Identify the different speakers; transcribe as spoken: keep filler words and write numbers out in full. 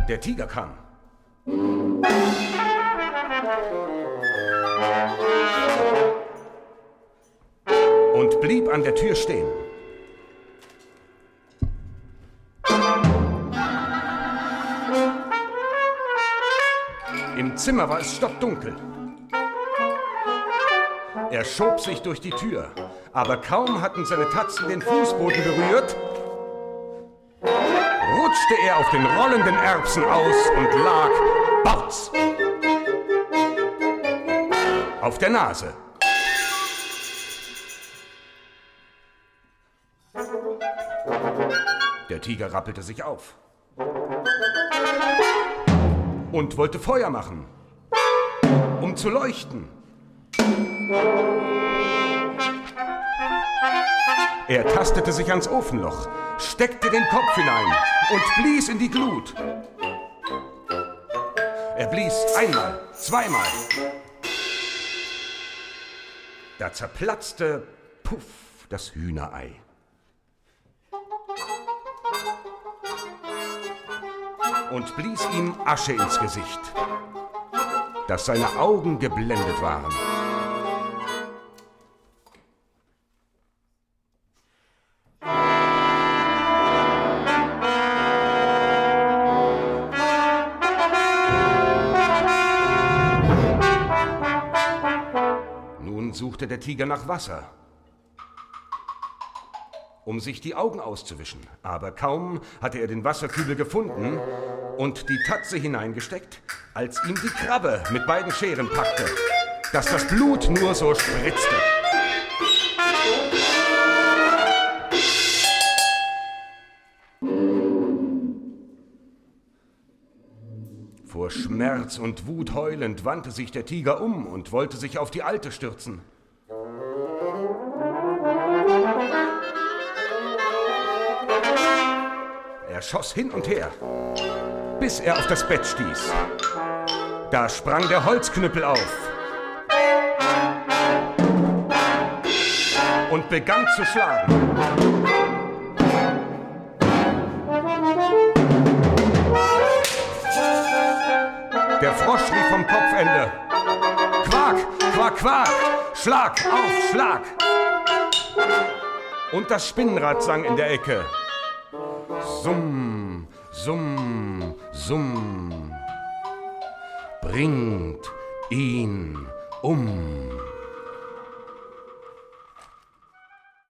Speaker 1: Der Tiger kam. Und blieb an der Tür stehen. Im Zimmer war es stockdunkel. Er schob sich durch die Tür, aber kaum hatten seine Tatzen den Fußboden berührt, rutschte er auf den rollenden Erbsen aus und lag bauz auf der Nase. Der Tiger rappelte sich auf und wollte Feuer machen, um zu leuchten. Er tastete sich ans Ofenloch, steckte den Kopf hinein und blies in die Glut. Er blies einmal, zweimal. Da zerplatzte, puff, das Hühnerei. Und blies ihm Asche ins Gesicht, dass seine Augen geblendet waren. Nun suchte der Tiger nach Wasser, um sich die Augen auszuwischen. Aber kaum hatte er den Wasserkübel gefunden und die Tatze hineingesteckt, als ihm die Krabbe mit beiden Scheren packte, dass das Blut nur so spritzte. Vor Schmerz und Wut heulend wandte sich der Tiger um und wollte sich auf die Alte stürzen. Er schoss hin und her, bis er auf das Bett stieß. Da sprang der Holzknüppel auf und begann zu schlagen. Der Frosch rief vom Kopfende: Quak, quak, quak, Schlag auf Schlag. Und das Spinnrad sang in der Ecke: Summ, summ, summ, bringt ihn um.